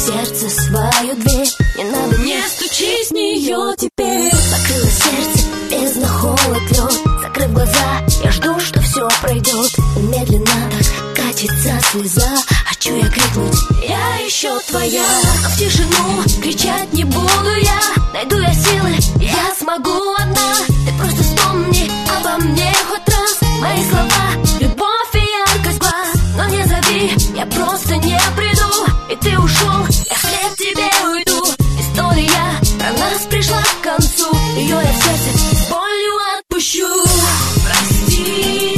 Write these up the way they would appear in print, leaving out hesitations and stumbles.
сердце свою дверь. Не надо, не стучи с нее теперь. Закрыла сердце, бездна, холод, лед. Закрыв глаза, я жду, что все пройдет. Медленно так катится слеза. Хочу я крикнуть: я еще твоя. Но в тишину кричать не буду я. Найду я силы, я смогу одна. Ты просто вспомни обо мне хоть раз. Мои слова, любовь и яркость глаз. Но не зови, я просто не приду. И ты ушел, я вслед тебе уйду. История про нас пришла к концу. Ее я в сердце с болью отпущу. Прости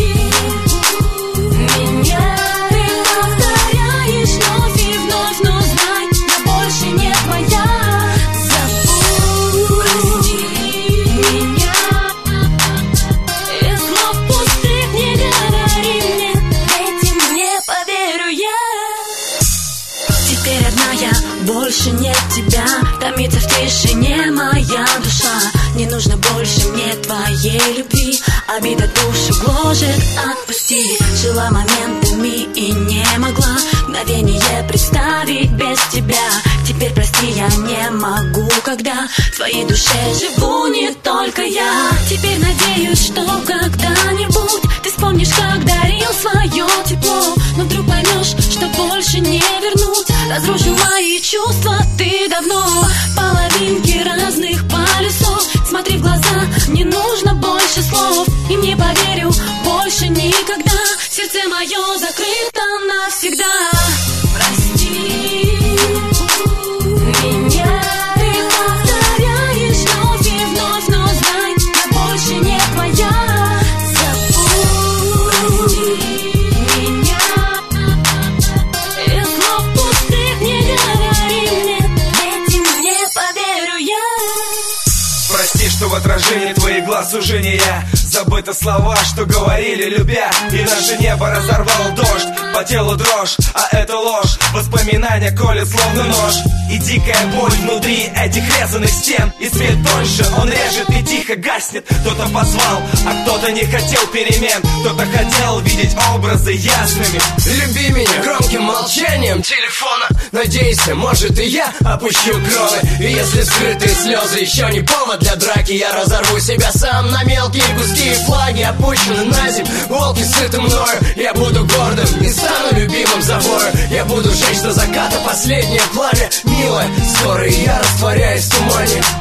меня. Ты повторяешь вновь и вновь, но знай, я больше не твоя. Забудь. Прости меня. И слов пустых не говори мне. Этим не поверю я. Теперь одна я, больше нет тебя. Томится в тишине моя душа. Не нужно больше мне твоей любви. Обида душу гложет, отпусти. Жила моментами и не могла мгновение представить без тебя. Теперь прости, я не могу, когда в твоей душе живу не только я. Теперь надеюсь, что когда-нибудь ты вспомнишь, как дарил свое тепло. Но вдруг поймешь, что больше не вернуть. Разрушу мои чувства ты давно. Половинки разных полюсов. Смотри в глаза, не нужно больше слов. И не поверю больше никогда. Сердце мое закрыто навсегда. Прости меня. Ты повторяешь вновь и вновь, но знай, я больше не твоя. Забудь. Прости меня. И слов пустых не говори мне. Этим не поверю я. Прости, что в отражении твоих глаз уже не я. Забыты слова, что говорили, любя. И наше небо разорвал дождь. По телу дрожь, а это ложь. Воспоминания колят словно нож. И дикая боль внутри этих резаных стен. И свет тоньше, он режет и тихо гаснет. Кто-то позвал, а кто-то не хотел перемен. Кто-то хотел видеть образы ясными. Люби меня громким молчанием телефона. Надейся, может и я опущу кроны. И если скрытые слезы еще не повод для драки, я разорву себя сам на мелкие куски. И флаги опущены на земь, волки сыты мною. Я буду гордым, не стану любимым забою. Я буду жечь до заката последнее пламя. Милая, скоро и я растворяюсь в тумане.